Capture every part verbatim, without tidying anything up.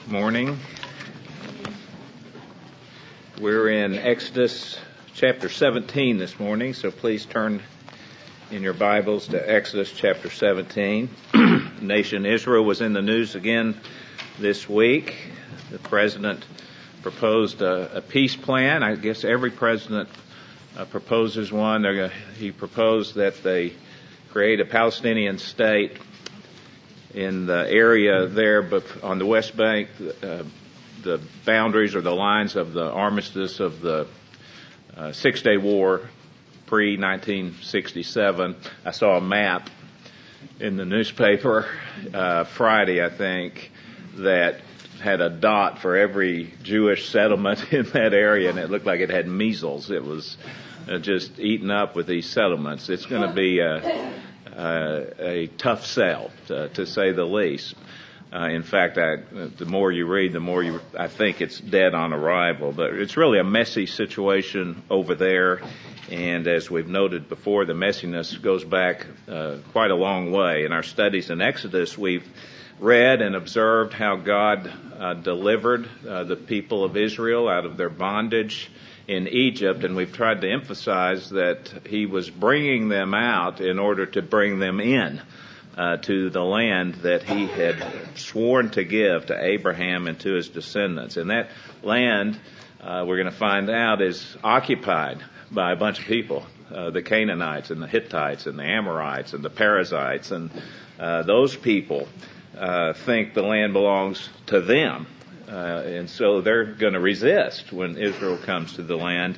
morning. We're in Exodus chapter seventeen this morning, so please turn in your Bibles to Exodus chapter seventeen. The nation Israel was in the news again this week. The president proposed a, a peace plan. I guess every president uh, proposes one. Gonna, he proposed that they create a Palestinian state in the area there, but on the West Bank, uh, the boundaries or the lines of the armistice of the uh, Six-Day War, pre nineteen sixty-seven. I saw a map in the newspaper uh, Friday, I think, that had a dot for every Jewish settlement in that area, and it looked like it had measles. It was uh, just eaten up with these settlements. It's going to be a Uh, a tough sell, to, to say the least. Uh, in fact, I, the more you read, the more you, I think it's dead on arrival. But it's really a messy situation over there, and as we've noted before, the messiness goes back uh, quite a long way. In our studies in Exodus, we've read and observed how God uh, delivered uh, the people of Israel out of their bondage in Egypt, and we've tried to emphasize that he was bringing them out in order to bring them in uh, to the land that he had sworn to give to Abraham and to his descendants. And that land, uh, we're going to find out, is occupied by a bunch of people, uh, the Canaanites and the Hittites and the Amorites and the Perizzites, and uh, those people uh, think the land belongs to them. Uh, and so they're going to resist when Israel comes to the land.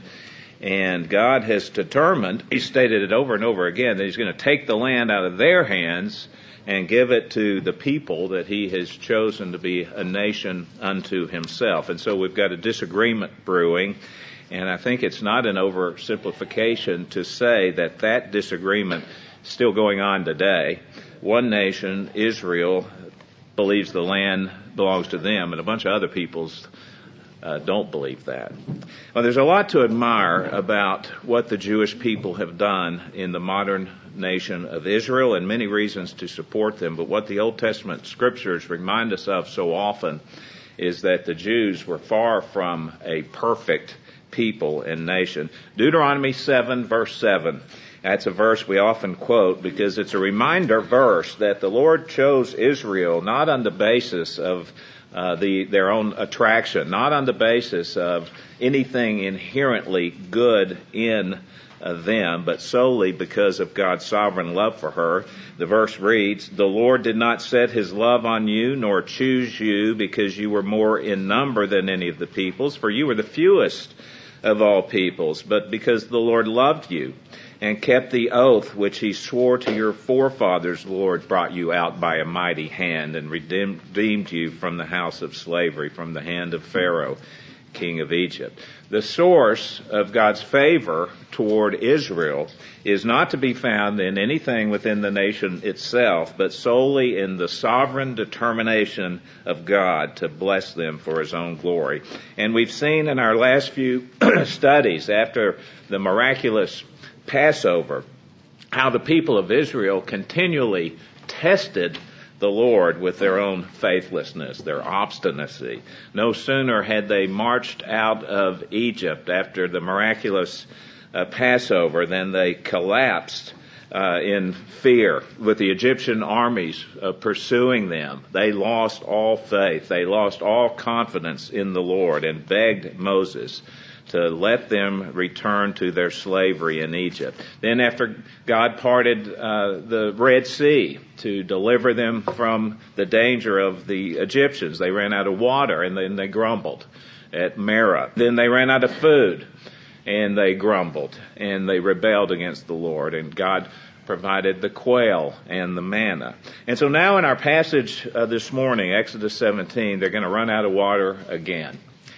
And God has determined, he stated it over and over again, that he's going to take the land out of their hands and give it to the people that he has chosen to be a nation unto himself. And so we've got a disagreement brewing. And I think it's not an oversimplification to say that that disagreement is still going on today. One nation, Israel, believes the land belongs to them, and a bunch of other peoples uh, don't believe that. Well, there's a lot to admire about what the Jewish people have done in the modern nation of Israel, and many reasons to support them. But what the Old Testament scriptures remind us of so often is that the Jews were far from a perfect people and nation. Deuteronomy seven, verse seven. That's a verse we often quote because it's a reminder verse that the Lord chose Israel not on the basis of uh, the their own attraction, not on the basis of anything inherently good in uh, them, but solely because of God's sovereign love for her. The verse reads, "The Lord did not set his love on you, nor choose you because you were more in number than any of the peoples, for you were the fewest of all peoples, but because the Lord loved you and kept the oath which he swore to your forefathers, the Lord brought you out by a mighty hand and redeemed you from the house of slavery, from the hand of Pharaoh, king of Egypt." The source of God's favor toward Israel is not to be found in anything within the nation itself, but solely in the sovereign determination of God to bless them for his own glory. And we've seen in our last few studies, after the miraculous Passover, how the people of Israel continually tested the Lord with their own faithlessness, their obstinacy. No sooner had they marched out of Egypt after the miraculous uh, Passover than they collapsed uh, in fear with the Egyptian armies uh, pursuing them. They lost all faith. They lost all confidence in the Lord and begged Moses to let them return to their slavery in Egypt. Then after God parted uh, the Red Sea to deliver them from the danger of the Egyptians, they ran out of water and then they grumbled at Marah. Then they ran out of food and they grumbled and they rebelled against the Lord, and God provided the quail and the manna. And so now in our passage uh, this morning, Exodus seventeen, they're going to run out of water again.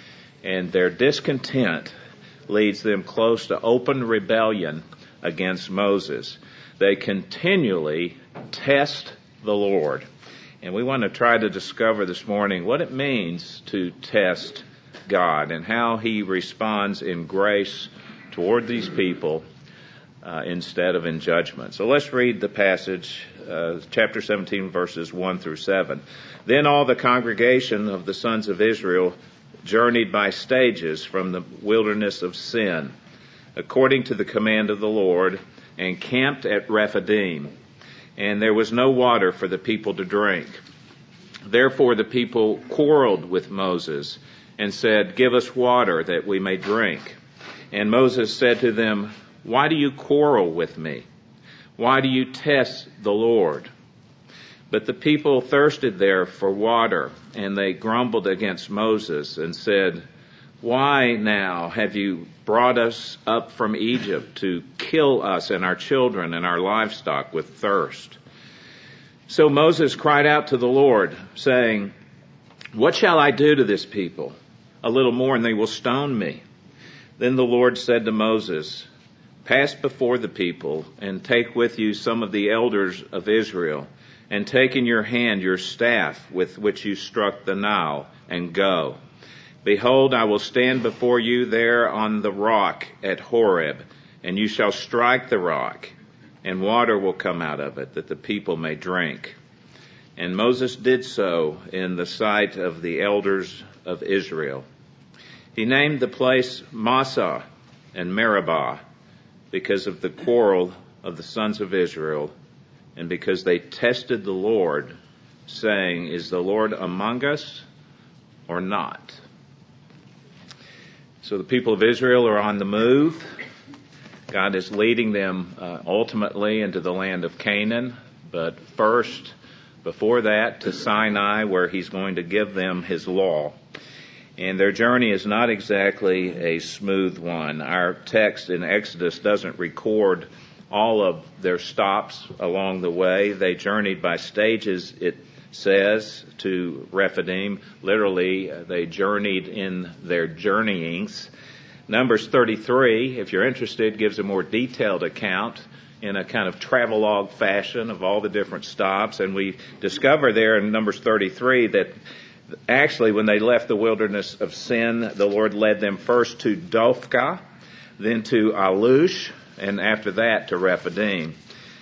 And their discontent leads them close to open rebellion against Moses. They continually test the Lord. And we want to try to discover this morning what it means to test God and how he responds in grace toward these people uh, instead of in judgment. So let's read the passage uh, chapter seventeen, verses one through seven. Then all the congregation of the sons of Israel journeyed by stages from the wilderness of Sin, according to the command of the Lord, and camped at Rephidim. And there was no water for the people to drink. Therefore the people quarreled with Moses and said, "Give us water that we may drink." And Moses said to them, "Why do you quarrel with me? Why do you test the Lord?" But the people thirsted there for water, and they grumbled against Moses and said, "Why now have you brought us up from Egypt to kill us and our children and our livestock with thirst?" So Moses cried out to the Lord, saying, "What shall I do to this people? A little more and they will stone me." Then the Lord said to Moses, "Pass before the people and take with you some of the elders of Israel, and take in your hand your staff with which you struck the Nile, and go. Behold, I will stand before you there on the rock at Horeb, and you shall strike the rock, and water will come out of it, that the people may drink." And Moses did so in the sight of the elders of Israel. He named the place Massah and Meribah, because of the quarrel of the sons of Israel, and because they tested the Lord, saying, "Is the Lord among us or not?" So the people of Israel are on the move. God is leading them uh, ultimately into the land of Canaan, but first, before that, to Sinai, where he's going to give them his law. And their journey is not exactly a smooth one. Our text in Exodus doesn't record all of their stops along the way. They journeyed by stages, it says, to Rephidim. Literally, they journeyed in their journeyings. Numbers thirty-three, if you're interested, gives a more detailed account in a kind of travelogue fashion of all the different stops. And we discover there in Numbers thirty-three that actually when they left the wilderness of Sin, the Lord led them first to Dophkah, then to Alush, and after that to Rephidim.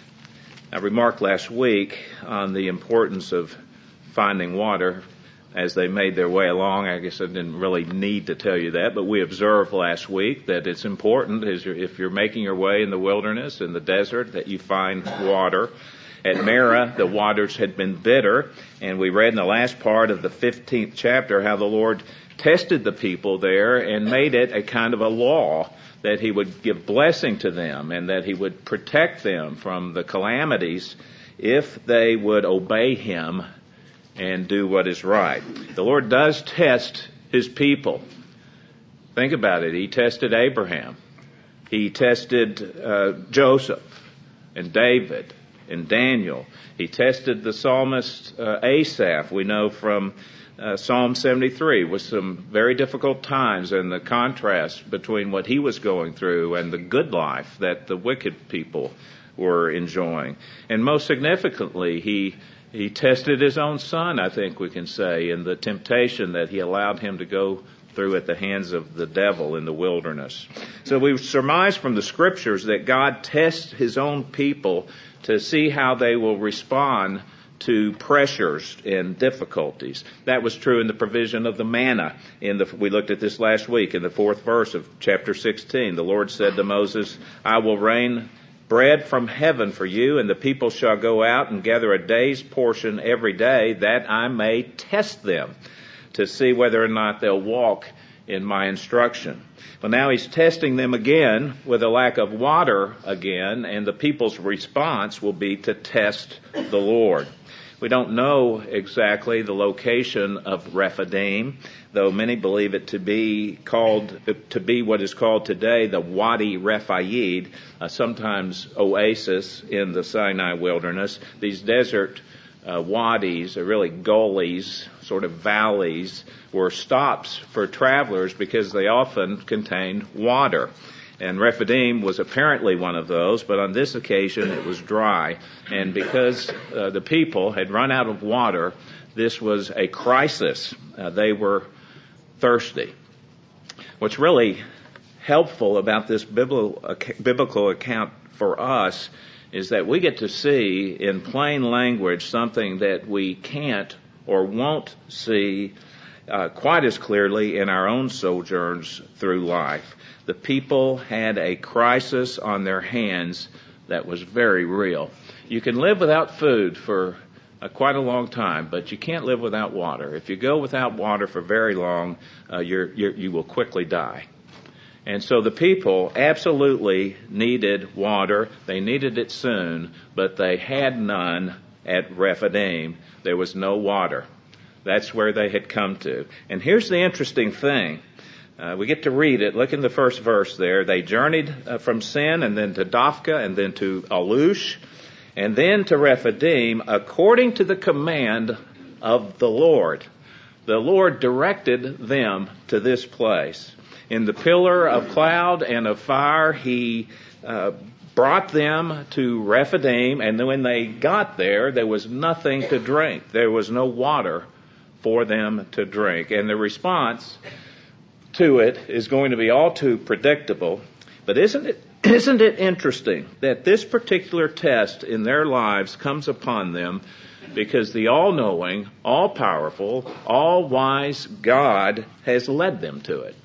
I remarked last week on the importance of finding water as they made their way along. I guess I didn't really need to tell you that, but we observed last week that it's important as you're, if you're making your way in the wilderness, in the desert, that you find water. At Marah, the waters had been bitter, and we read in the last part of the fifteenth chapter how the Lord tested the people there and made it a kind of a law that he would give blessing to them and that he would protect them from the calamities if they would obey him and do what is right. The Lord does test his people. Think about it. He tested Abraham. He tested uh, Joseph and David and Daniel. He tested the psalmist uh, Asaph, we know from Uh, Psalm seventy-three, with some very difficult times and the contrast between what he was going through and the good life that the wicked people were enjoying. And most significantly, he he tested his own son, I think we can say, in the temptation that he allowed him to go through at the hands of the devil in the wilderness. So we surmise from the scriptures that God tests his own people to see how they will respond to pressures and difficulties. That was true in the provision of the manna. In the, we looked at this last week in the fourth verse of chapter sixteen. The Lord said to Moses, "I will rain bread from heaven for you, and the people shall go out and gather a day's portion every day, that I may test them to see whether or not they'll walk in my instruction." Well, now he's testing them again with a lack of water again, and the people's response will be to test the Lord. We don't know exactly the location of Rephidim, though many believe it to be called to be what is called today the Wadi Rephaid, uh, sometimes oasis in the Sinai wilderness. These desert uh, wadis are really gullies, sort of valleys, were stops for travelers because they often contained water. And Rephidim was apparently one of those, but on this occasion it was dry. And because uh, the people had run out of water, this was a crisis. Uh, they were thirsty. What's really helpful about this biblical account for us is that we get to see in plain language something that we can't or won't see uh, quite as clearly in our own sojourns through life. The people had a crisis on their hands that was very real. You can live without food for uh, quite a long time, but you can't live without water. If you go without water for very long, uh, you're, you're, you will quickly die. And so the people absolutely needed water. They needed it soon, but they had none at Rephidim. There was no water. That's where they had come to. And here's the interesting thing. Uh, we get to read it. Look in the first verse there. They journeyed uh, from Sin and then to Dophka and then to Alush and then to Rephidim according to the command of the Lord. The Lord directed them to this place. In the pillar of cloud and of fire, He uh, brought them to Rephidim, and then when they got there, there was nothing to drink. There was no water for them to drink. And the response to it is going to be all too predictable. But isn't it, isn't it interesting that this particular test in their lives comes upon them because the all-knowing, all-powerful, all-wise God has led them to it?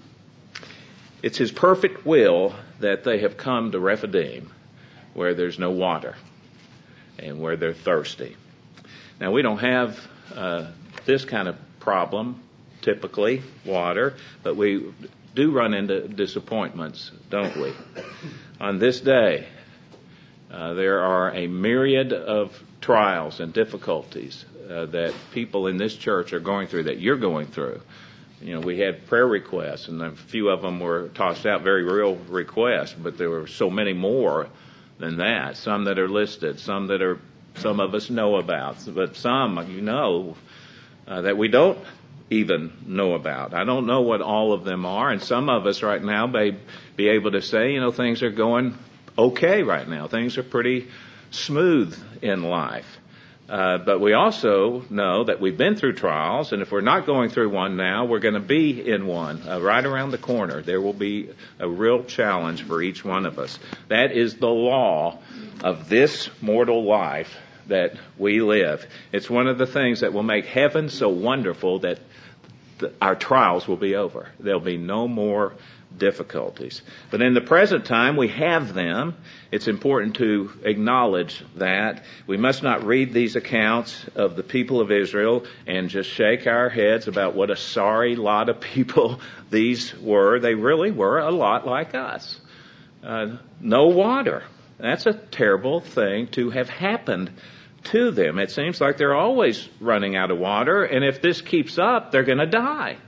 It's His perfect will that they have come to Rephidim, where there's no water and where they're thirsty. Now, we don't have uh, this kind of problem, typically, water, but we do run into disappointments, don't we? On this day, uh, there are a myriad of trials and difficulties uh, that people in this church are going through, that you're going through. You know, we had prayer requests, and a few of them were tossed out, very real requests, but there were so many more than that. Some that are listed, some that are, some of us know about, but some, you know, uh, that we don't even know about. I don't know what all of them are, and some of us right now may be able to say, you know, things are going okay right now. Things are pretty smooth in life. Uh, but we also know that we've been through trials, and if we're not going through one now, we're going to be in one uh, right around the corner. There will be a real challenge for each one of us. That is the law of this mortal life that we live. It's one of the things that will make heaven so wonderful that the, our trials will be over. There'll be no more difficulties. But in the present time, we have them. It's important to acknowledge that. We must not read these accounts of the people of Israel and just shake our heads about what a sorry lot of people these were. They really were a lot like us. Uh, no water. That's a terrible thing to have happened to them. It seems like they're always running out of water, and if this keeps up, they're going to die.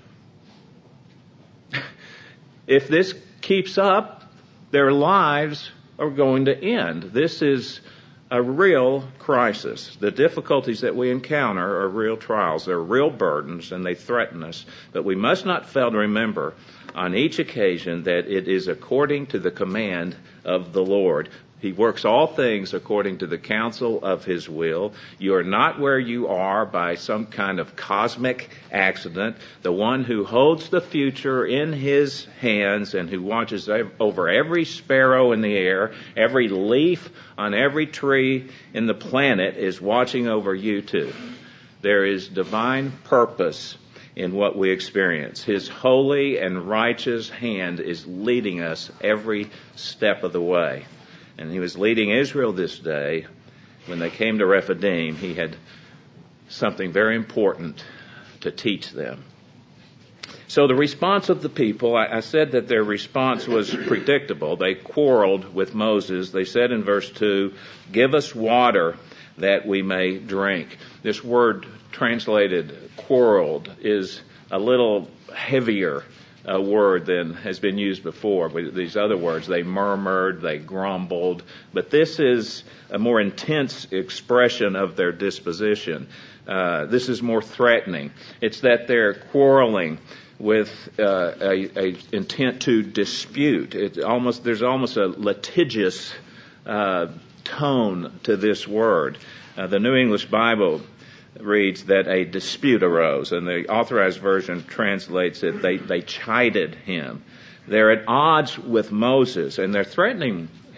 If this keeps up, their lives are going to end. This is a real crisis. The difficulties that we encounter are real trials. They're real burdens, and they threaten us. But we must not fail to remember on each occasion that it is according to the command of the Lord. He works all things according to the counsel of His will. You are not where you are by some kind of cosmic accident. The one who holds the future in His hands and who watches over every sparrow in the air, every leaf on every tree in the planet is watching over you too. There is divine purpose in what we experience. His holy and righteous hand is leading us every step of the way. And He was leading Israel this day. When they came to Rephidim, He had something very important to teach them. So the response of the people, I, I said that their response was predictable. They quarreled with Moses. They said in verse two, "Give us water that we may drink." This word translated quarreled is a little heavier a word than has been used before. But these other words, they murmured, they grumbled. But this is a more intense expression of their disposition. Uh, this is more threatening. It's that they're quarreling with uh, a, a intent to dispute. It almost there's almost a litigious uh, tone to this word. Uh, the New English Bible reads that a dispute arose, and the Authorized Version translates it, they, they chided him. They're at odds with Moses, and they're threatening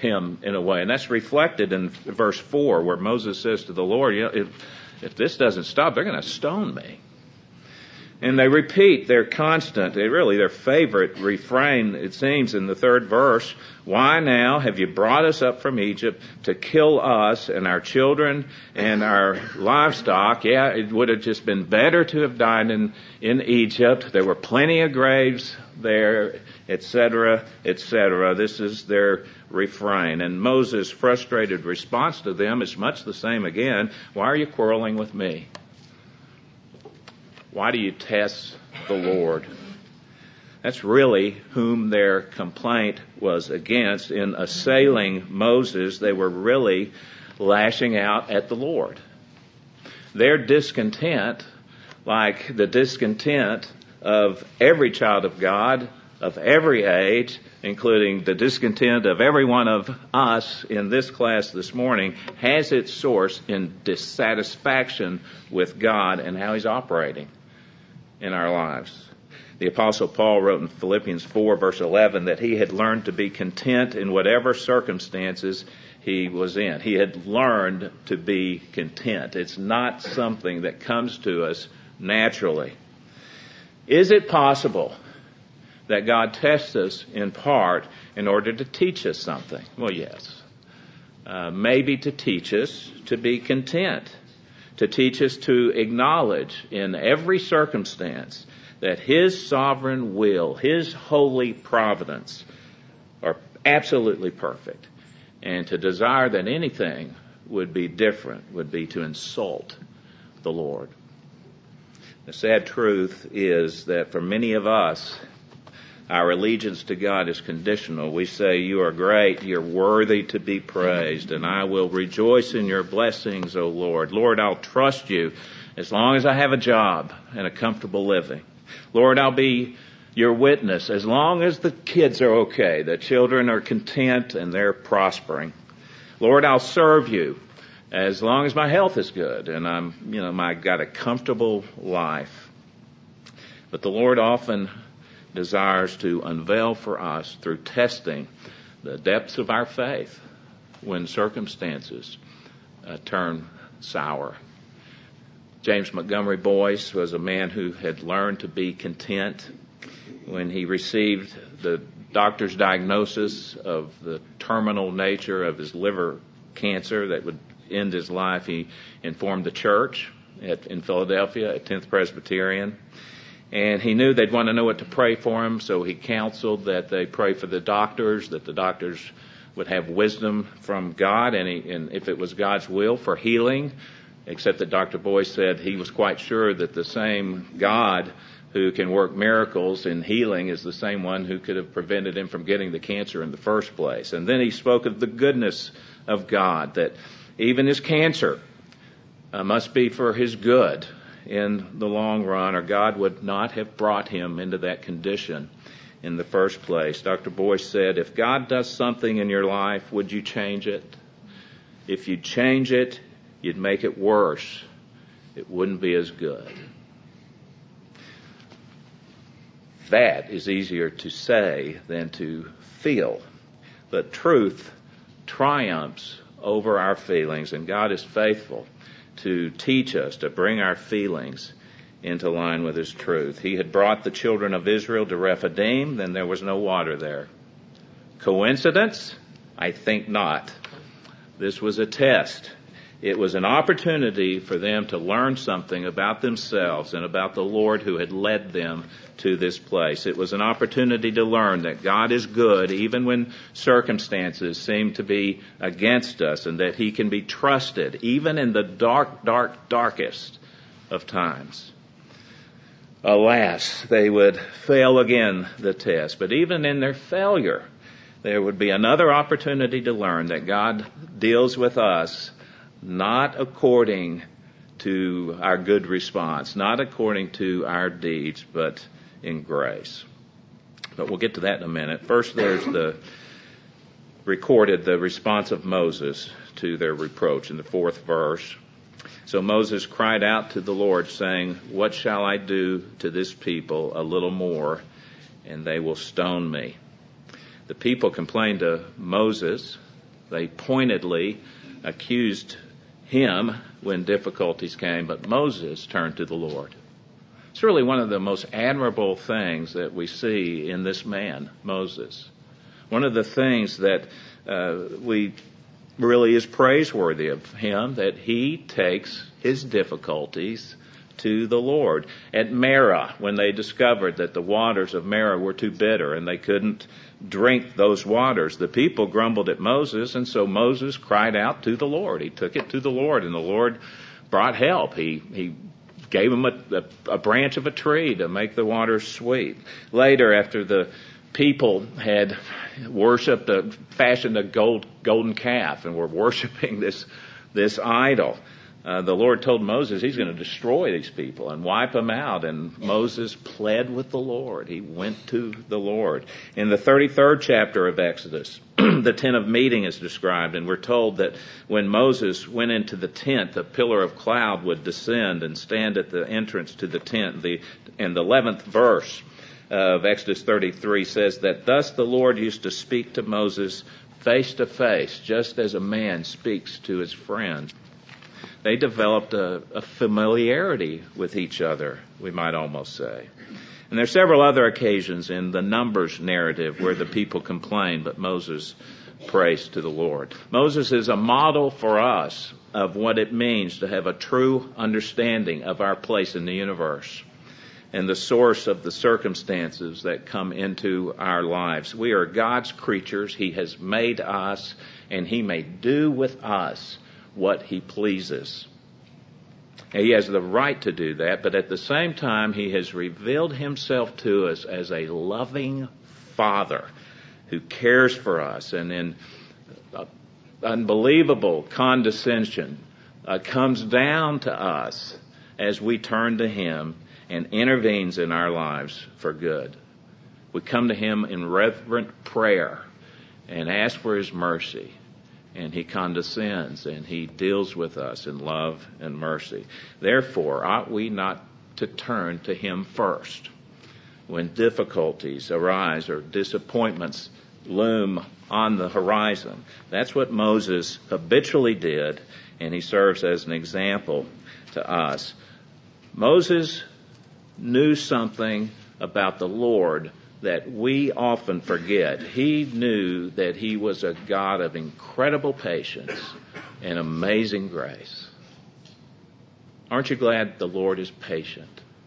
him in a way. And that's reflected in verse four, where Moses says to the Lord, you know, if, if this doesn't stop, they're going to stone me. And they repeat their constant, they really their favorite refrain, it seems, in the third verse. Why now have you brought us up from Egypt to kill us and our children and our livestock? Yeah, it would have just been better to have died in, in Egypt. There were plenty of graves there, et cetera, et cetera. This is their refrain. And Moses' frustrated response to them is much the same again. Why are you quarreling with me? Why do you test the Lord? That's really whom their complaint was against. In assailing Moses, they were really lashing out at the Lord. Their discontent, like the discontent of every child of God, of every age, including the discontent of every one of us in this class this morning, has its source in dissatisfaction with God and how He's operating in our lives. The Apostle Paul wrote in Philippians four, verse eleven, that he had learned to be content in whatever circumstances he was in. He had learned to be content. It's not something that comes to us naturally. Is it possible that God tests us in part in order to teach us something? Well, yes. Uh, maybe to teach us to be content. To teach us to acknowledge in every circumstance that His sovereign will, His holy providence are absolutely perfect. And to desire that anything would be different would be to insult the Lord. The sad truth is that for many of us, our allegiance to God is conditional. We say, you are great, you're worthy to be praised, and I will rejoice in your blessings, O Lord. Lord, I'll trust you as long as I have a job and a comfortable living. Lord, I'll be your witness as long as the kids are okay, the children are content and they're prospering. Lord, I'll serve you as long as my health is good and I'm, you know, I got a comfortable life. But the Lord often desires to unveil for us through testing the depths of our faith when circumstances uh, turn sour. James Montgomery Boyce was a man who had learned to be content when he received the doctor's diagnosis of the terminal nature of his liver cancer that would end his life. He informed the church at, in Philadelphia at tenth Presbyterian. And he knew they'd want to know what to pray for him, so he counseled that they pray for the doctors, that the doctors would have wisdom from God, and, he, and if it was God's will, for healing, except that Doctor Boyce said he was quite sure that the same God who can work miracles in healing is the same one who could have prevented him from getting the cancer in the first place. And then he spoke of the goodness of God, that even his cancer uh, must be for his good in the long run, or God would not have brought him into that condition in the first place. Doctor Boyce said, if God does something in your life, would you change it? If you change it, you'd make it worse. It wouldn't be as good. That is easier to say than to feel. But truth triumphs over our feelings, and God is faithful to teach us, to bring our feelings into line with His truth. He had brought the children of Israel to Rephidim, then there was no water there. Coincidence? I think not. This was a test. It was an opportunity for them to learn something about themselves and about the Lord who had led them to this place. It was an opportunity to learn that God is good even when circumstances seem to be against us, and that He can be trusted even in the dark, dark, darkest of times. Alas, they would fail again the test. But even in their failure, there would be another opportunity to learn that God deals with us not according to our good response, not according to our deeds, but in grace. But we'll get to that in a minute. First, there's the recorded the response of Moses to their reproach in the fourth verse. So Moses cried out to the Lord, saying, what shall I do to this people a little more, and they will stone me? The people complained to Moses They pointedly accused him when difficulties came, but Moses turned to the Lord. It's really one of the most admirable things that we see in this man, Moses. One of the things that uh, we really is praiseworthy of him, that he takes his difficulties to the Lord. At Marah, when they discovered that the waters of Marah were too bitter and they couldn't drink those waters, the people grumbled at Moses, and so Moses cried out to the Lord. He took it to the Lord, and the Lord brought help. He he gave him a, a, a branch of a tree to make the waters sweet. Later, after the people had worshipped, a, fashioned a gold, golden calf and were worshiping this this idol, Uh, the Lord told Moses he's going to destroy these people and wipe them out. And Moses pled with the Lord. He went to the Lord. In the thirty-third chapter of Exodus, the tent of meeting is described. And we're told that when Moses went into the tent, a pillar of cloud would descend and stand at the entrance to the tent. The, and the eleventh verse of Exodus thirty-three says that, "Thus the Lord used to speak to Moses face to face, just as a man speaks to his friend." They developed a, a familiarity with each other, we might almost say. And there are several other occasions in the Numbers narrative where the people complained, but Moses prays to the Lord. Moses is a model for us of what it means to have a true understanding of our place in the universe and the source of the circumstances that come into our lives. We are God's creatures. He has made us, and He may do with us what He pleases. He has the right to do that, but at the same time, He has revealed Himself to us as a loving Father who cares for us, and in uh, unbelievable condescension uh, comes down to us as we turn to Him and intervenes in our lives for good. We come to Him in reverent prayer and ask for His mercy. And He condescends, and He deals with us in love and mercy. Therefore, ought we not to turn to Him first when difficulties arise or disappointments loom on the horizon? That's what Moses habitually did, and he serves as an example to us. Moses knew something about the Lord that we often forget. He knew that He was a God of incredible patience and amazing grace. Aren't you glad the Lord is patient?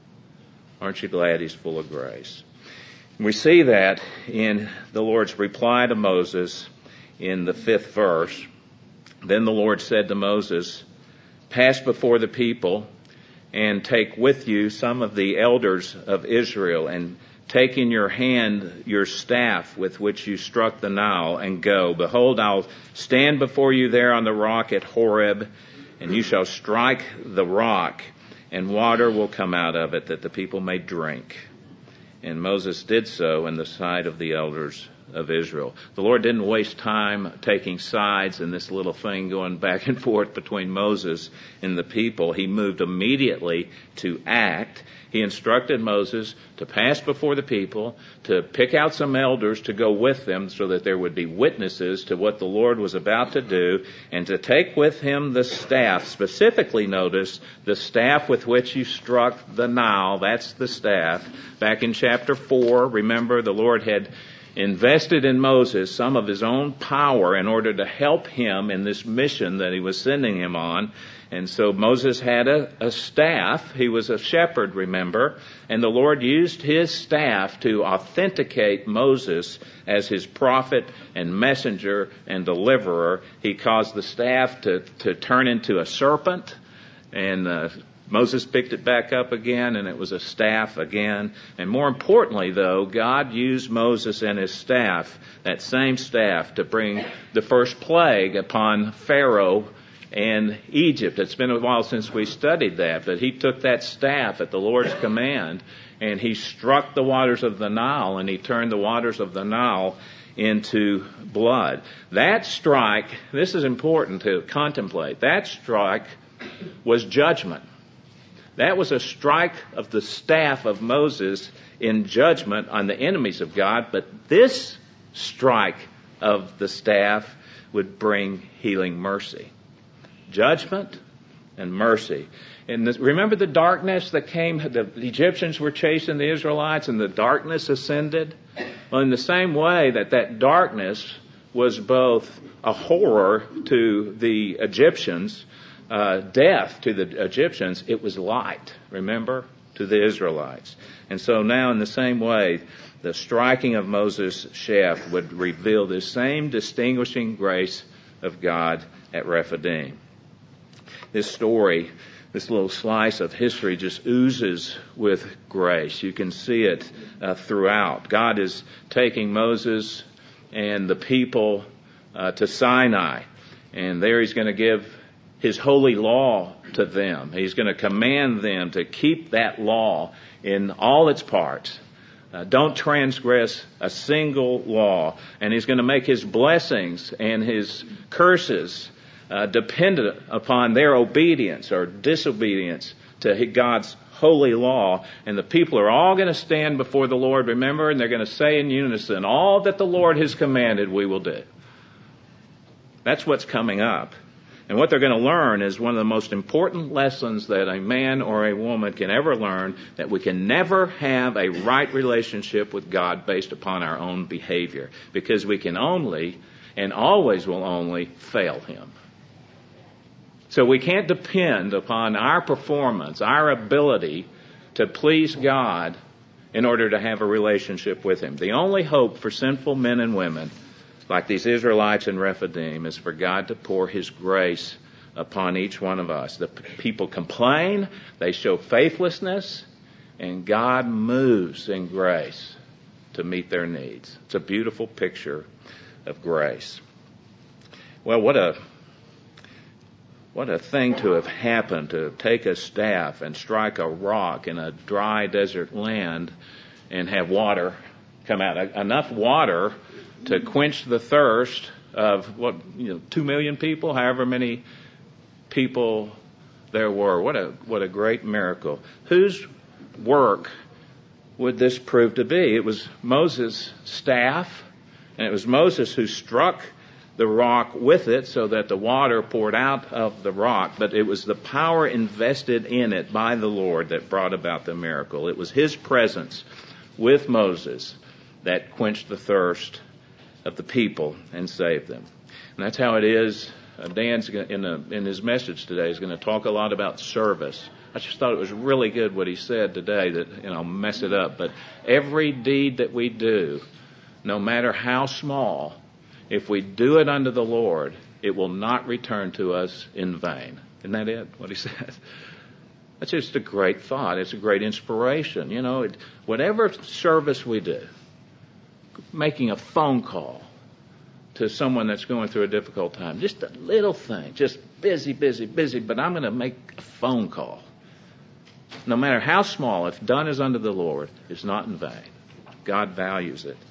Aren't you glad He's full of grace? We see that in the Lord's reply to Moses in the fifth verse. Then the Lord said to Moses, "Pass before the people and take with you some of the elders of Israel, and take in your hand your staff with which you struck the Nile, and go. Behold, I'll stand before you there on the rock at Horeb, and you shall strike the rock, and water will come out of it, that the people may drink." And Moses did so in the sight of the elders of Israel. The Lord didn't waste time taking sides in this little thing going back and forth between Moses and the people. He moved immediately to act. He instructed Moses to pass before the people, to pick out some elders to go with them so that there would be witnesses to what the Lord was about to do, and to take with him the staff. Specifically, notice the staff with which you struck the Nile. That's the staff. Back in chapter four, remember, the Lord had invested in Moses some of His own power in order to help him in this mission that He was sending him on. And so Moses had a, a staff. He was a shepherd, remember, and the Lord used his staff to authenticate Moses as His prophet and messenger and deliverer. He caused the staff to, to turn into a serpent, and uh, Moses picked it back up again, and it was a staff again. And more importantly, though, God used Moses and his staff, that same staff, to bring the first plague upon Pharaoh and Egypt. It's been a while since we studied that, but he took that staff at the Lord's command, and he struck the waters of the Nile, and he turned the waters of the Nile into blood. That strike, this is important to contemplate, that strike was judgment. That was a strike of the staff of Moses in judgment on the enemies of God, but this strike of the staff would bring healing mercy. Judgment and mercy. And this, remember the darkness that came, the Egyptians were chasing the Israelites and the darkness ascended? Well, in the same way that that darkness was both a horror to the Egyptians, uh, death to the Egyptians, it was light, remember, to the Israelites. And so now in the same way, the striking of Moses' shaft would reveal this same distinguishing grace of God at Rephidim. This story, this little slice of history just oozes with grace. You can see it uh, throughout. God is taking Moses and the people uh, to Sinai, and there he's going to give his holy law to them. He's going to command them to keep that law in all its parts. Uh, don't transgress a single law. And he's going to make his blessings and his curses uh, dependent upon their obedience or disobedience to God's holy law. And the people are all going to stand before the Lord, remember, and they're going to say in unison, all that the Lord has commanded we will do. That's what's coming up. And what they're going to learn is one of the most important lessons that a man or a woman can ever learn, that we can never have a right relationship with God based upon our own behavior, because we can only and always will only fail Him. So we can't depend upon our performance, our ability to please God in order to have a relationship with Him. The only hope for sinful men and women like these Israelites in Rephidim is for God to pour His grace upon each one of us. The p- people complain, they show faithlessness, and God moves in grace to meet their needs. It's a beautiful picture of grace. Well, what a what a thing to have happened, to take a staff and strike a rock in a dry desert land and have water come out. Enough water to quench the thirst of what, you know, two million people, however many people there were. What a what a great miracle. Whose work would this prove to be? It was Moses' staff, and it was Moses who struck the rock with it so that the water poured out of the rock, but it was the power invested in it by the Lord that brought about the miracle. It was His presence with Moses that quenched the thirst of the people and saved them. And that's how it is. Uh, Dan's gonna, in, a, in his message today is going to talk a lot about service. I just thought it was really good what he said today, that, you know, I'll mess it up. But every deed that we do, no matter how small, if we do it unto the Lord, it will not return to us in vain. Isn't that it, what he said? That's just a great thought. It's a great inspiration. You know, it, whatever service we do, making a phone call to someone that's going through a difficult time, just a little thing, just busy, busy, busy, but I'm going to make a phone call. No matter how small, if done as unto the Lord, it's not in vain. God values it.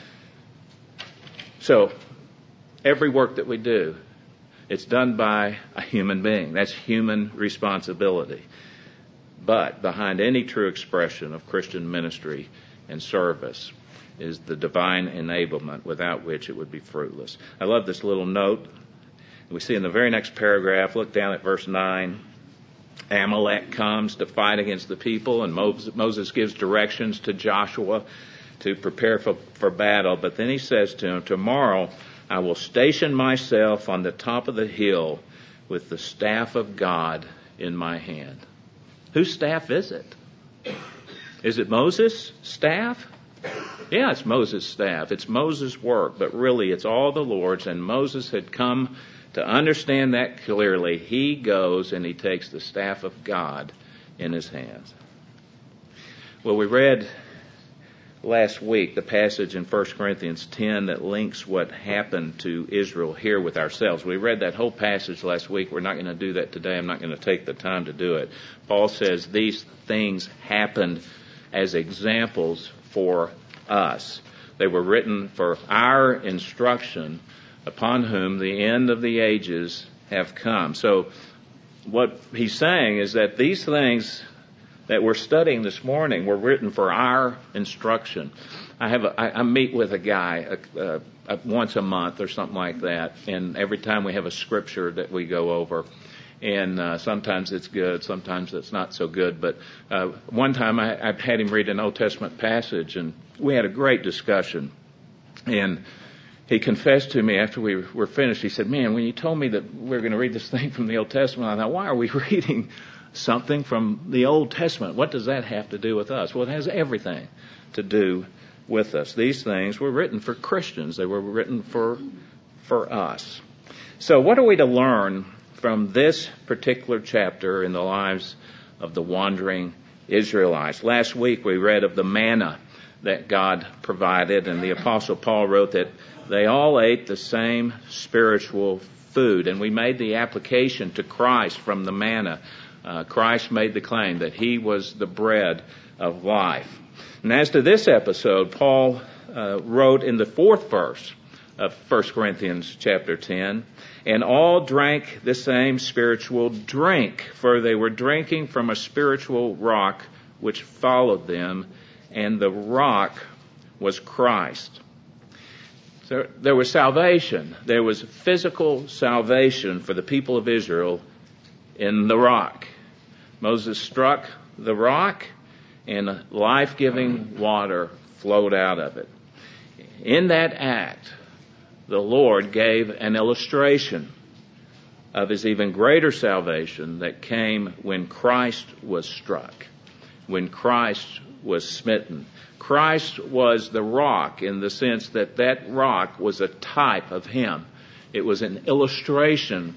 So, every work that we do, it's done by a human being. That's human responsibility. But behind any true expression of Christian ministry and service is the divine enablement, without which it would be fruitless. I love this little note. We see in the very next paragraph, look down at verse nine. Amalek comes to fight against the people, and Moses gives directions to Joshua to prepare for, for battle. But then he says to him, tomorrow I will station myself on the top of the hill with the staff of God in my hand. Whose staff is it? Is it Moses' staff? Yeah, it's Moses' staff. It's Moses' work, but really it's all the Lord's, and Moses had come to understand that clearly. He goes and he takes the staff of God in his hands. Well, we read last week the passage in First Corinthians ten that links what happened to Israel here with ourselves. We read that whole passage last week. We're not going to do that today. I'm not going to take the time to do it. Paul says these things happened as examples for us. They were written for our instruction, upon whom the end of the ages have come. So what he's saying is that these things that we're studying this morning were written for our instruction. I have a, I, I meet with a guy uh, uh, once a month or something like that, and every time we have a scripture that we go over, and uh, sometimes it's good, sometimes it's not so good. But uh, one time I, I had him read an Old Testament passage, and we had a great discussion. And he confessed to me after we were finished. He said, "Man, when you told me that we were going to read this thing from the Old Testament, I thought, why are we reading something from the Old Testament? What does that have to do with us?" Well, it has everything to do with us. These things were written for Christians. They were written for for us. So what are we to learn from this particular chapter in the lives of the wandering Israelites? Last week we read of the manna that God provided, and the Apostle Paul wrote that they all ate the same spiritual food, and we made the application to Christ from the manna. Uh, Christ made the claim that he was the bread of life. And as to this episode, Paul uh, wrote in the fourth verse of First Corinthians chapter ten, "And all drank the same spiritual drink, for they were drinking from a spiritual rock which followed them, and the rock was Christ." So there was salvation. There was physical salvation for the people of Israel in the rock. Moses struck the rock, and life-giving water flowed out of it. In that act, the Lord gave an illustration of his even greater salvation that came when Christ was struck, when Christ was smitten. Christ was the rock in the sense that that rock was a type of him. It was an illustration,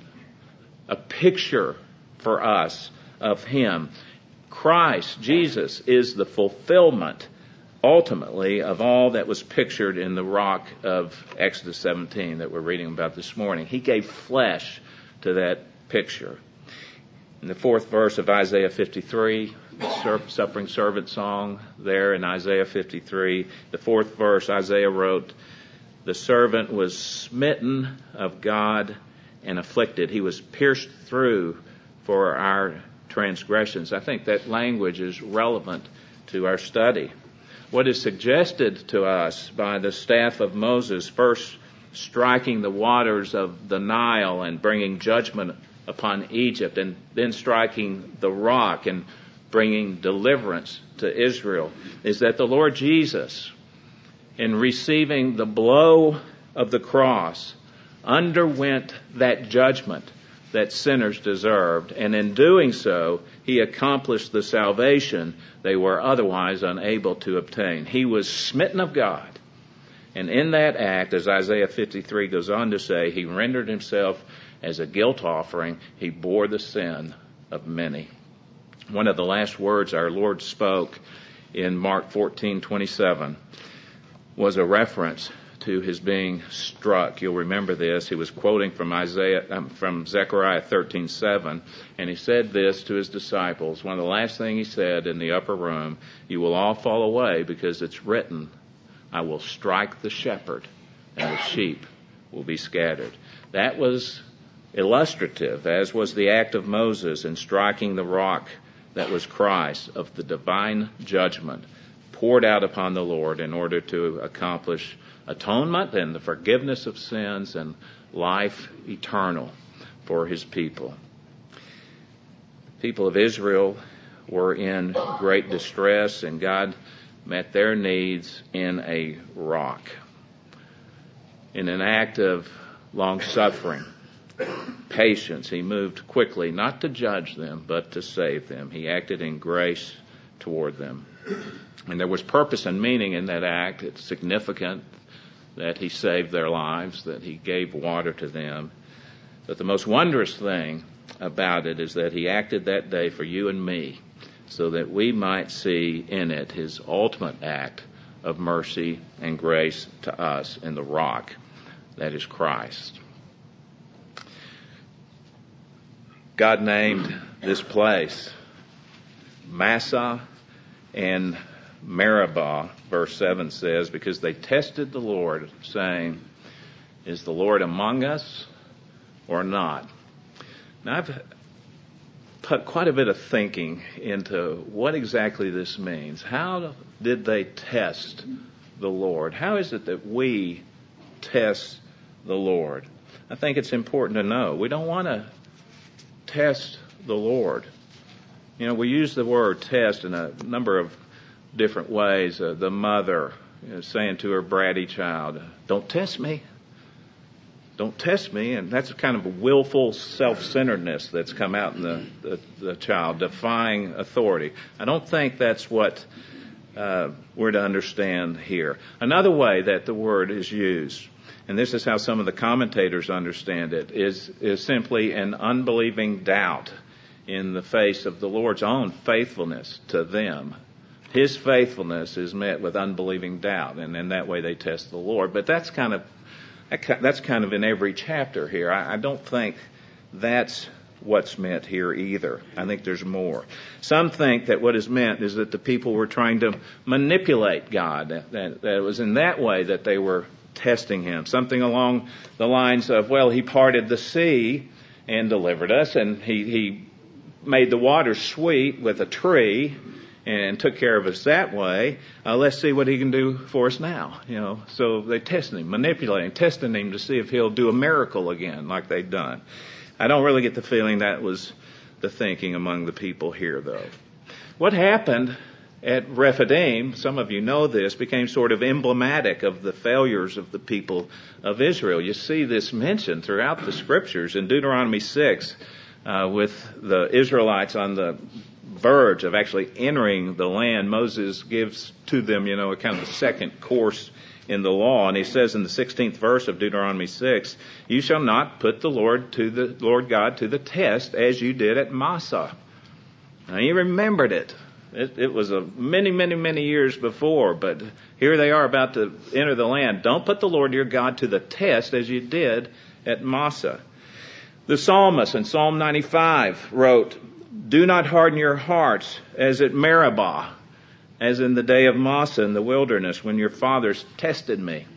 a picture for us of him. Christ, Jesus, is the fulfillment, ultimately, of all that was pictured in the rock of Exodus seventeen that we're reading about this morning. He gave flesh to that picture. In the fourth verse of Isaiah fifty-three, the suffering servant song there in Isaiah fifty-three, the fourth verse, Isaiah wrote, "The servant was smitten of God and afflicted. He was pierced through for our transgressions." I think that language is relevant to our study. What is suggested to us by the staff of Moses, first striking the waters of the Nile and bringing judgment upon Egypt, and then striking the rock and bringing deliverance to Israel, is that the Lord Jesus, in receiving the blow of the cross, underwent that judgment that sinners deserved, and in doing so, he accomplished the salvation they were otherwise unable to obtain. He was smitten of God, and in that act, as Isaiah fifty-three goes on to say, he rendered himself as a guilt offering. He bore the sin of many. One of the last words our Lord spoke in Mark fourteen twenty-seven was a reference to his being struck. You'll remember this. He was quoting from Isaiah, um, from Zechariah thirteen seven, and he said this to his disciples. One of the last things he said in the upper room: "You will all fall away, because it's written, I will strike the shepherd, and the sheep will be scattered." That was illustrative, as was the act of Moses in striking the rock that was Christ, of the divine judgment poured out upon the Lord in order to accomplish atonement and the forgiveness of sins and life eternal for his people. People of Israel were in great distress, and God met their needs in a rock. In an act of long-suffering, patience, he moved quickly, not to judge them, but to save them. He acted in grace toward them. And there was purpose and meaning in that act. It's significant that he saved their lives, that he gave water to them. But the most wondrous thing about it is that he acted that day for you and me, so that we might see in it his ultimate act of mercy and grace to us in the rock that is Christ. God named this place Massah and Meribah, verse seven says, because they tested the Lord, saying, "Is the Lord among us or not?" Now, I've put quite a bit of thinking into what exactly this means. How did they test the Lord? How is it that we test the Lord? I think it's important to know. We don't want to test the Lord. You know, we use the word test in a number of different ways. Uh, the mother, you know, saying to her bratty child, "Don't test me. Don't test me." And that's a kind of a willful self-centeredness that's come out in the, the, the child, defying authority. I don't think that's what uh, we're to understand here. Another way that the word is used, and this is how some of the commentators understand it, is, is simply an unbelieving doubt in the face of the Lord's own faithfulness to them. His faithfulness is met with unbelieving doubt, and in that way they test the Lord. But that's kind of that's kind of in every chapter here. I, I don't think that's what's meant here either. I think there's more. Some think that what is meant is that the people were trying to manipulate God, that, that, that it was in that way that they were testing him. Something along the lines of, well, he parted the sea and delivered us, and he, he made the water sweet with a tree and took care of us that way. Uh, let's see what he can do for us now. You know, so they tested him, manipulating, testing him to see if he'll do a miracle again, like they'd done. I don't really get the feeling that was the thinking among the people here, though. What happened at Rephidim, some of you know this, became sort of emblematic of the failures of the people of Israel. You see this mentioned throughout the scriptures in Deuteronomy six, uh, with the Israelites on the verge of actually entering the land. Moses gives to them, you know, a kind of a second course in the law, and he says in the sixteenth verse of Deuteronomy six, "You shall not put the Lord to the Lord God to the test as you did at Massah." Now he remembered it. It, it was a many, many, many years before, but here they are about to enter the land. Don't put the Lord your God to the test as you did at Massah. The psalmist in Psalm ninety-five wrote, "Do not harden your hearts as at Meribah, as in the day of Massah in the wilderness when your fathers tested me."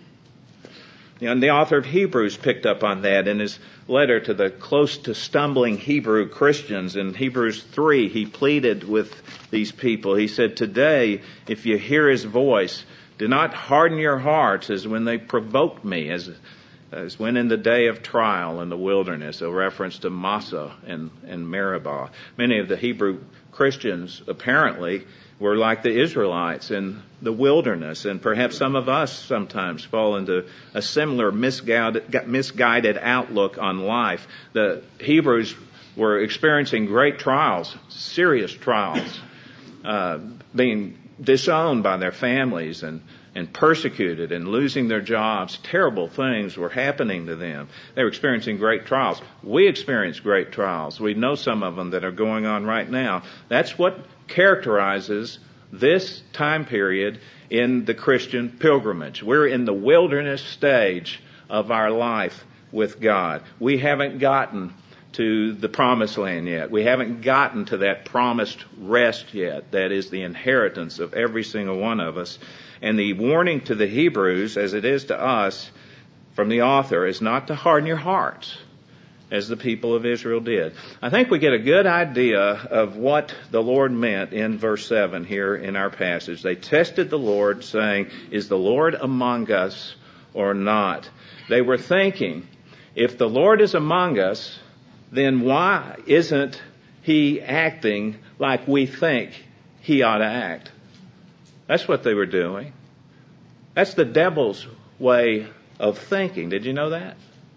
And the author of Hebrews picked up on that in his letter to the close to stumbling Hebrew Christians. In Hebrews three, he pleaded with these people. He said, "Today, if you hear his voice, do not harden your hearts as when they provoked me, as as when in the day of trial in the wilderness," a reference to Massah and, and Meribah. Many of the Hebrew Christians apparently were like the Israelites in the wilderness, and perhaps some of us sometimes fall into a similar misguided, misguided outlook on life. The Hebrews were experiencing great trials, serious trials, uh, being disowned by their families and and persecuted and losing their jobs. Terrible things were happening to them. They were experiencing great trials. We experience great trials. We know some of them that are going on right now. That's what characterizes this time period in the Christian pilgrimage. We're in the wilderness stage of our life with God. We haven't gotten to the promised land yet. We haven't gotten to that promised rest yet. That is the inheritance of every single one of us. And the warning to the Hebrews, as it is to us from the author, is not to harden your hearts as the people of Israel did. I think we get a good idea of what the Lord meant in verse seven here in our passage. They tested the Lord, saying, "Is the Lord among us or not?" They were thinking, if the Lord is among us, then why isn't he acting like we think he ought to act? That's what they were doing. That's the devil's way of thinking. Did you know that?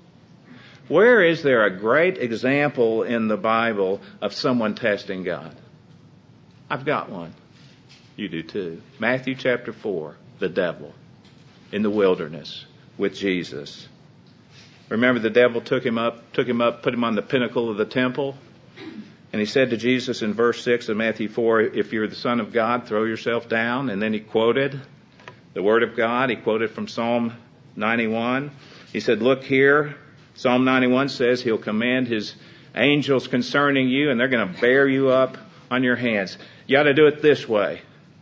Where is there a great example in the Bible of someone testing God? I've got one. You do too. Matthew chapter four, the devil in the wilderness with Jesus. Remember, the devil took him up, took him up, put him on the pinnacle of the temple. And he said to Jesus in verse six of Matthew four, "If you're the Son of God, throw yourself down." And then he quoted the Word of God. He quoted from Psalm ninety-one. He said, "Look here." Psalm ninety-one says he'll command his angels concerning you, and they're going to bear you up on your hands. You ought to do it this way,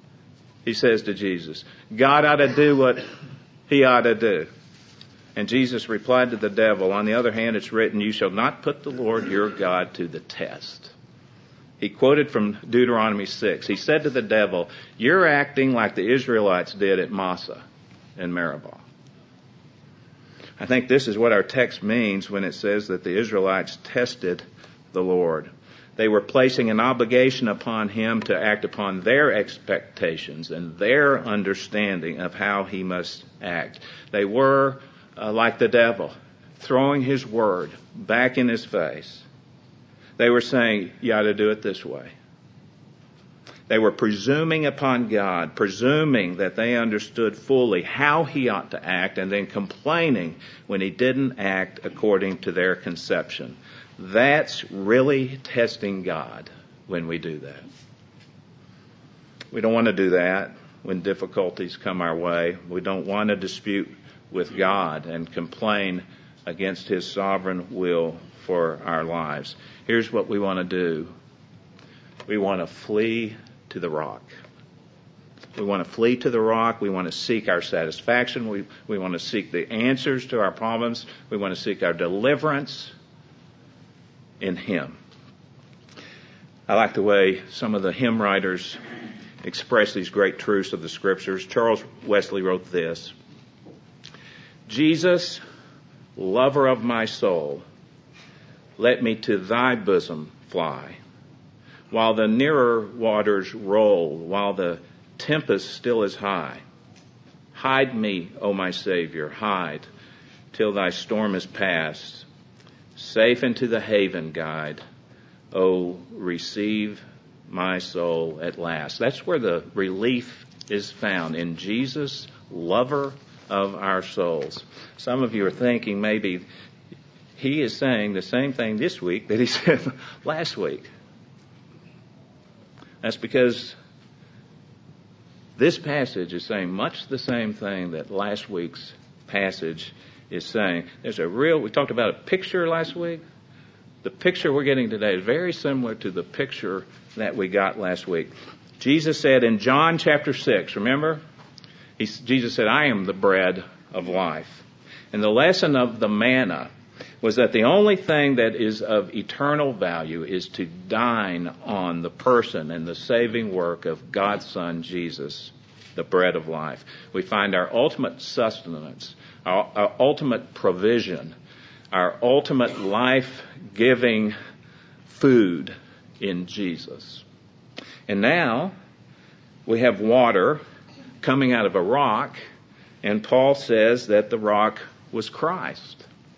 he says to Jesus. God ought to do what he ought to do. And Jesus replied to the devil, "On the other hand, it's written, you shall not put the Lord your God to the test." He quoted from Deuteronomy six. He said to the devil, "You're acting like the Israelites did at Massah and Meribah." I think this is what our text means when it says that the Israelites tested the Lord. They were placing an obligation upon him to act upon their expectations and their understanding of how he must act. They were, uh, like the devil, throwing his word back in his face. They were saying, "You ought to do it this way." They were presuming upon God, presuming that they understood fully how he ought to act, and then complaining when he didn't act according to their conception. That's really testing God when we do that. We don't want to do that when difficulties come our way. We don't want to dispute with God and complain against his sovereign will for our lives. Here's what we want to do. We want to flee to the rock. We want to flee to the rock. We want to seek our satisfaction. We, we want to seek the answers to our problems. We want to seek our deliverance in him. I like the way some of the hymn writers express these great truths of the Scriptures. Charles Wesley wrote this: "Jesus, lover of my soul, let me to thy bosom fly. While the nearer waters roll, while the tempest still is high, hide me, O my Savior, hide, till thy storm is past. Safe into the haven guide, O receive my soul at last." That's where the relief is found, in Jesus, lover of our souls. Some of you are thinking maybe he is saying the same thing this week that he said last week. That's because this passage is saying much the same thing that last week's passage is saying. There's a real, we talked about a picture last week. The picture we're getting today is very similar to the picture that we got last week. Jesus said in John chapter six, remember? He, Jesus said, "I am the bread of life." And the lesson of the manna was that the only thing that is of eternal value is to dine on the person and the saving work of God's Son, Jesus, the bread of life. We find our ultimate sustenance, our, our ultimate provision, our ultimate life-giving food in Jesus. And now we have water coming out of a rock, and Paul says that the rock was Christ.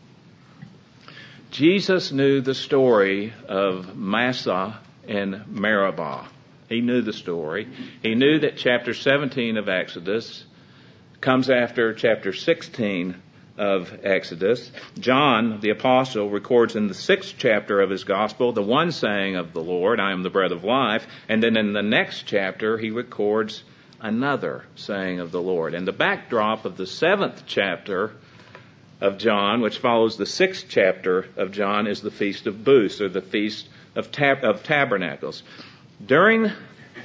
Jesus knew the story of Massah and Meribah. He knew the story. He knew that chapter seventeen of Exodus comes after chapter sixteen of Exodus. John, the apostle, records in the sixth chapter of his gospel the one saying of the Lord, "I am the bread of life." And then in the next chapter, he records another saying of the Lord. And the backdrop of the seventh chapter of John, which follows the sixth chapter of John, is the Feast of Booths, or the Feast of, Tab- of Tabernacles. During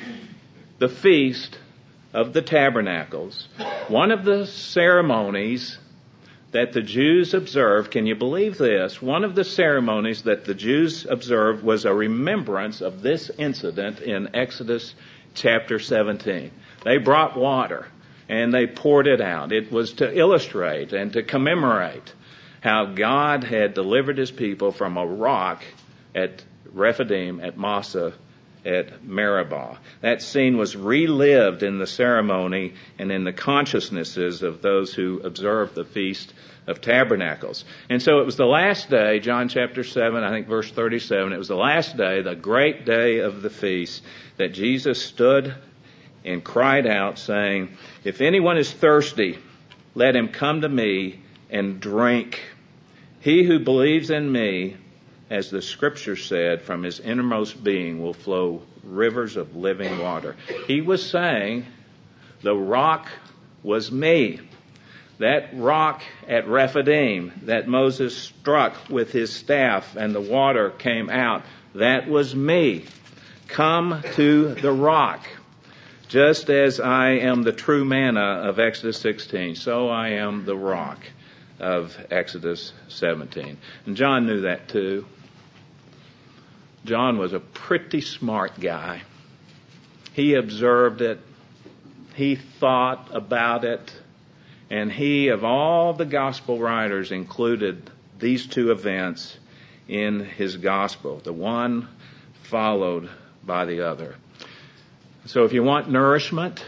the Feast of the Tabernacles, one of the ceremonies that the Jews observed, can you believe this? One of the ceremonies that the Jews observed was a remembrance of this incident in Exodus chapter seventeen. They brought water and they poured it out. It was to illustrate and to commemorate how God had delivered his people from a rock at Rephidim, at Massah, at Meribah. That scene was relived in the ceremony and in the consciousnesses of those who observed the Feast of Tabernacles. And so it was the last day, John chapter seven, I think verse thirty-seven, it was the last day, the great day of the feast, that Jesus stood and cried out, saying, "If anyone is thirsty, let him come to me and drink. He who believes in me, as the Scripture said, from his innermost being will flow rivers of living water." He was saying, the rock was me. That rock at Rephidim that Moses struck with his staff and the water came out, that was me. Come to the rock. Just as I am the true manna of Exodus sixteen, so I am the rock of Exodus seventeen. And John knew that too. John was a pretty smart guy. He observed it. He thought about it. And he, of all the gospel writers, included these two events in his gospel, the one followed by the other. So if you want nourishment,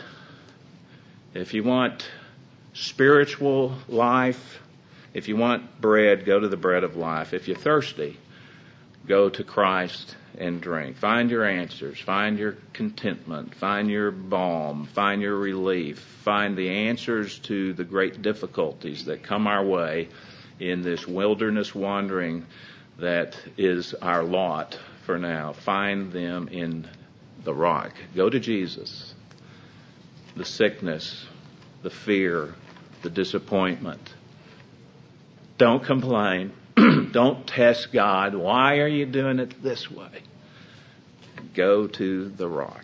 if you want spiritual life, if you want bread, go to the bread of life. If you're thirsty, go to Christ and drink. Find your answers. Find your contentment. Find your balm. Find your relief. Find the answers to the great difficulties that come our way in this wilderness wandering that is our lot for now. Find them in the rock. Go to Jesus. The sickness, the fear, the disappointment. Don't complain. Don't test God. Why are you doing it this way? Go to the rock.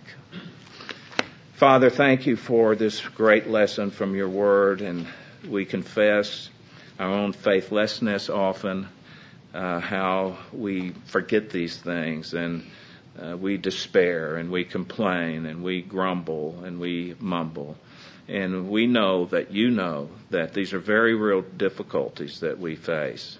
Father, thank you for this great lesson from your word, and we confess our own faithlessness often, uh, how we forget these things, and uh, we despair, and we complain, and we grumble, and we mumble. And we know that you know that these are very real difficulties that we face.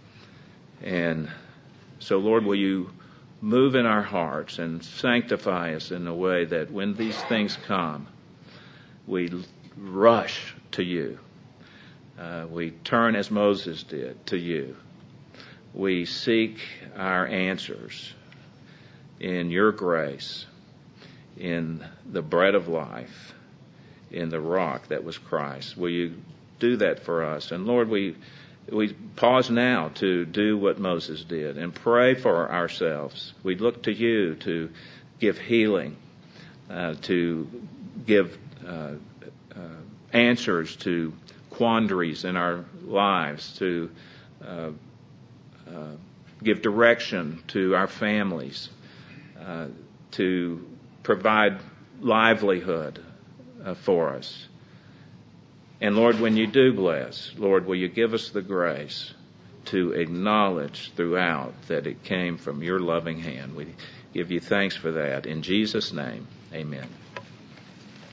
And so, Lord, will you move in our hearts and sanctify us in a way that when these things come, we rush to you. Uh, we turn as Moses did to you. We seek our answers in your grace, in the bread of life, in the rock that was Christ. Will you do that for us? And Lord, we we pause now to do what Moses did and pray for ourselves. We look to you to give healing, uh, to give uh, uh, answers to quandaries in our lives, to uh, uh, give direction to our families, uh, to provide livelihood uh, for us. And Lord, when you do bless, Lord, will you give us the grace to acknowledge throughout that it came from your loving hand. We give you thanks for that. In Jesus' name, amen.